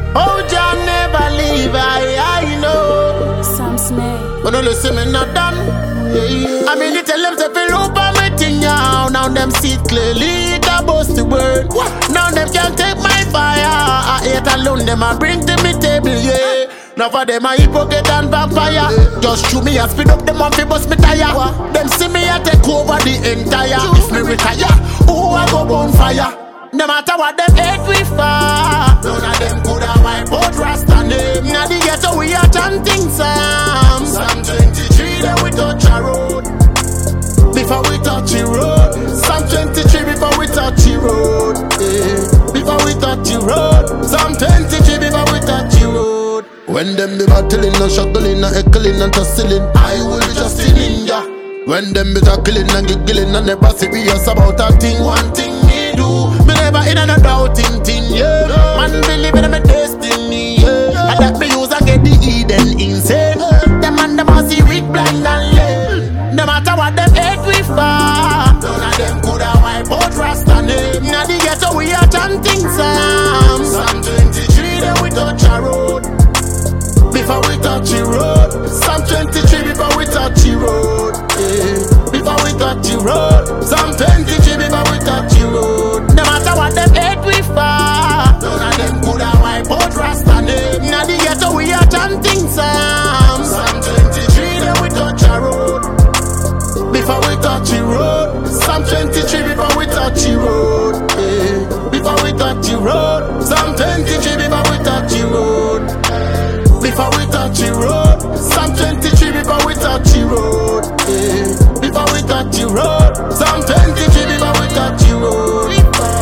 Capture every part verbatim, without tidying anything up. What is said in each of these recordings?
Oh, John never leave, I, I know. Sam Smith. But no listen, me not done. Yeah, yeah. I mean, you tell them to fill up on me thing now. Now them see it clearly, it a bust the word. Now them can't take my fire. I hate alone, them I bring to me table, yeah. Now for them a hypocrite and vampire. Just shoot me and speed up them and fi bust me tire. Them see me a take over the entire. If me retire, who I go bonfire? No matter what them hate we far, none of them could have wipe out Rasta name. Now the ghetto we are chanting Psalms. Psalm twenty-three then we touch a road. Before we touch the road. Psalm twenty-three before we touch the road, yeah. Before we touch the road. Psalm twenty-three before we touch the road. When them be battling and struggling and heckling and tussling, I will be just in India. When them be tackling and giggling and never serious about a thing. One thing me do, me never in and a doubting thing, yeah. Man believe in my destiny, yeah. And that me use and get the Eden insane. Them man them all see weak, blind and lame. No matter what them hate we far, none of them could have wipe out Rasta name. Now the ghetto we are chanting Psalms. Psalm twenty-three then we touch a road. Before we touch the road. Psalm twenty-three before we touch the road, yeah. Before we touch the road. Psalm twenty-three before we touch the road. No matter what them hate we far, none of them could have wipe out Rasta name. Now the ghetto we are chanting Psalms. Psalm twenty-three then we touch a road. Before we touch the road. Psalm twenty-three before we touch the road, yeah. Before we touch the road. Psalm twenty-three before we touch the road. Before we touch the road. Psalm twenty-three before we touch the road, yeah. Before we touch the road. Psalm twenty-three before we touch the road.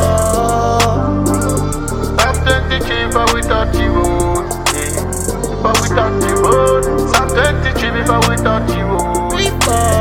Psalm twenty-three before we touch the road, yeah. Before we touch the road. Psalm twenty-three before we touch the road.